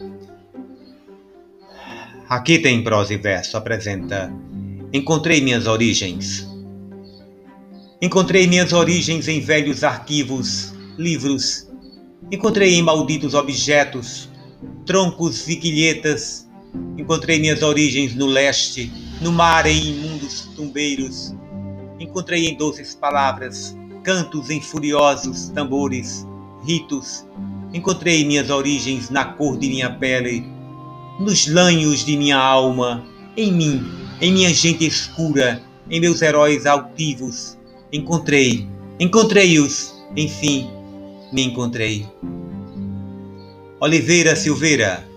Aqui tem prosa e verso, apresenta. Encontrei minhas origens. Encontrei minhas origens em velhos arquivos, livros. Encontrei em malditos objetos, troncos e quilhetas. Encontrei minhas origens no leste, no mar em imundos tumbeiros. Encontrei em doces palavras, cantos em furiosos tambores, ritos. Encontrei minhas origens na cor de minha pele, nos lanhos de minha alma, em mim, em minha gente escura, em meus heróis altivos. Encontrei-os, enfim, me encontrei. Oliveira Silveira,